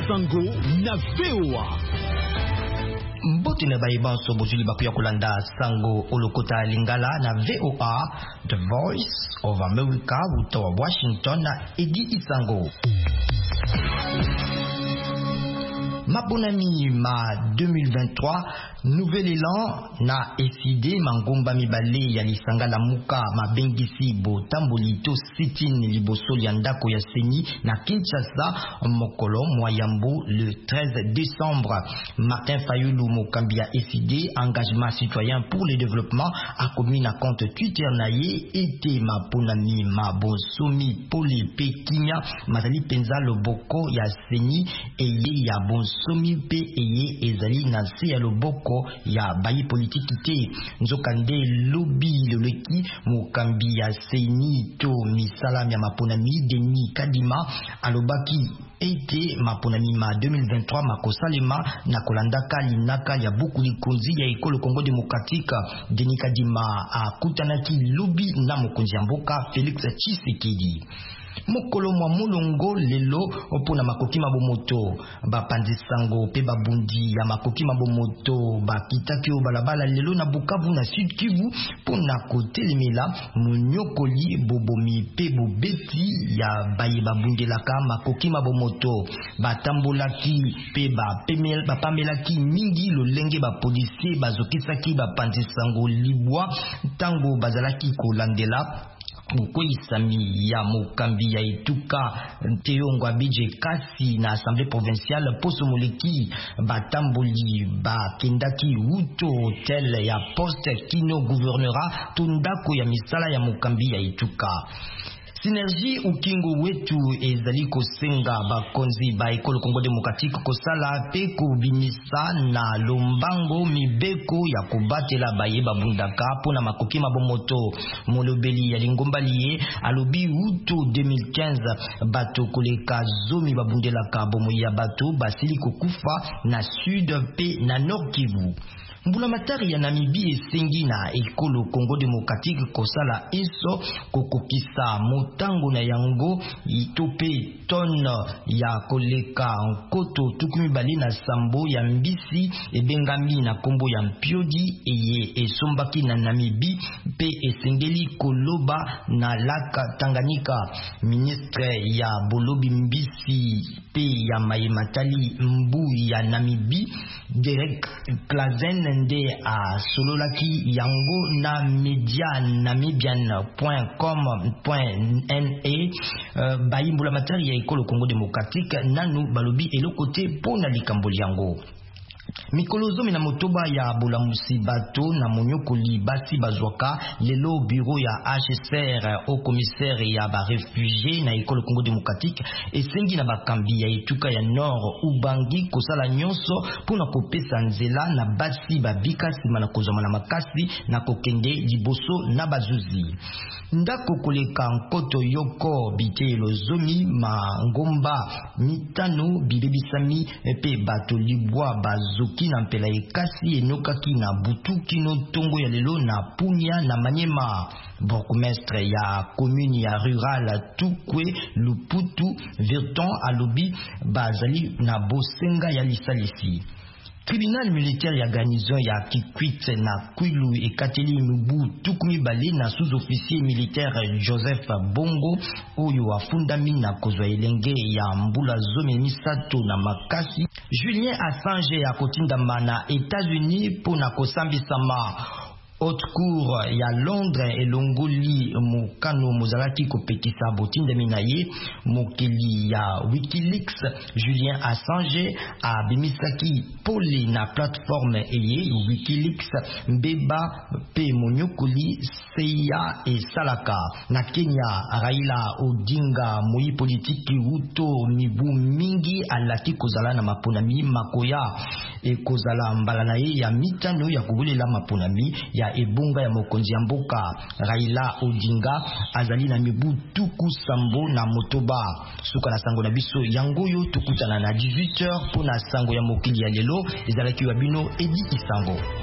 Sango na VOA. Mbote na baiban so bozuli bakuya kolanda Sango olokota lingala na VOA, The Voice of America, utoa Washington na Edi Isango. Mabonami ma 2023 nouvel élan na FID mangomba mibale ya lisanga la muka mabengisi botambolito sitin liboso ya ndako ya Seni na Kinshasa mokolo moyambo le 13 décembre. Martin Fayulu mokambi ya FID engagement citoyen pour le développement a commis na compte Twitter na ye ete maponami mabonsomi pole pe kinya mazali penza loboko ya Seni eye ya bonsomi pe eye ezali na se ya loboko ya bayi politiki te. Nzokande lobi loleki mokambi ya Seni to misalam ya maponami Denis Kadima alobaki ete maponami ma 2023 makosalema na kolandaka linaka ya buku likonzi ya ekolo Congo Démocratique. Denis Kadima akutanaki lobi na mokonzi ya mboka Félix Tshisekedi. Mokolo mwa mulongo lelo opona makoki mabomoto bapandi Sango pe babundi ya makoki mabomoto bakitaki o balabala lelo na Bukavu na Sud Kivu pona kotelemela munyokoli bobomi pe bobeti ya baye babundelaka makoki mabomoto batambolaki pe bapamelaki mingi lolenge ba policier bazokisaki bapandi Sango libwa tango bazalaki kolandela Mukoisami ya mokambi ya Ituka Teongo Abidje kasi na Assemblée provinciale poso moleki batamboli bakendaki uto hotel ya poste kino gouvernera tundako ya misala ya mokambi ya Ituka. Synergie ukingo wetu ezali kosenga bakonzi ba ekolo Congo Démocratique kosala pe kubimisa na lombango mibeko ya kubatela baye babundaka pona makoki mabomoto. Molobeli ya lingombaliye alobi uto 2015 bato koleka zomi babundelaka bomo ya bato basili kokufa na sud pe na nord Kivu. Mbula matari ya Namibie esengi na ekolo Congo Démocratique kosala eso kokokisa motango na yango itope ton ya koleka nkoto tukumi bali na sambo ya mbisi ebengami na kombo ya mpiodi eye esombaki na Namibie pe esengeli koloba na laka Tanganyika. Ministre ya bolobi mbisi pe ya mayematali mbu ya Namibie Derek Klazen nde a sololaki yango na media namibian.com.na bayimbula matari ya ekolo Congo Démocratique nanu balobi elokote pona likamboli yango. Mikolo zomi na motoba ya bolamusi bato na monyokoli basi bazwaka lelo bureau ya HCR au commissaire ya ba réfugié na ekolo Congo Démocratique esengi na bakambi ya Etuka ya Nord ubangi kosala nyonso pona kopesa nzela na basi babika sima na kozoma na makasi na kokende liboso na bazuzi. Ndako koleka nkoto yoko bitelo zomi mangomba mitano bibebisami pe bato libwa bazoki na mpela ekasi enokaki na butu kino tongo ya lelo na Punya na Manyema. Bourgmestre ya commune ya rural Tukwe Luputu Virton alobi bazali na bosenga ya lisalisi. Tribunal militaire ya garnison ya Kikwit na Kwilu ekateli mubu tukumi bale na sous-officier militaire Joseph Bongo oyo afundami na kozwa elenge ya mbula zome misato na makasi. Julien Assange ya kotindama na États-Unis pona kosambisama. Haute Cour ya Londres elongoli mokano mozalaki kopekisa botindami na ye mokeli ya Wikileaks Julien Assange abimisaki pole na plateforme eye Wikileaks mbeba pe monyokoli seya esalaka. Na Kenya Raila Odinga moi politiki uto mibu mingi alaki kozala na maponami makoya ekozala mbala na ye ya mitano ya kobulela maponami ya ebunga ya mokonzi ya mboka. Raila Odinga azali na mibu tuku sambo na motoba. Suka na sango na biso yangoyo tukutana na 18h pona sango ya mokili ya lelo ezalaki wa bino Edi Isango.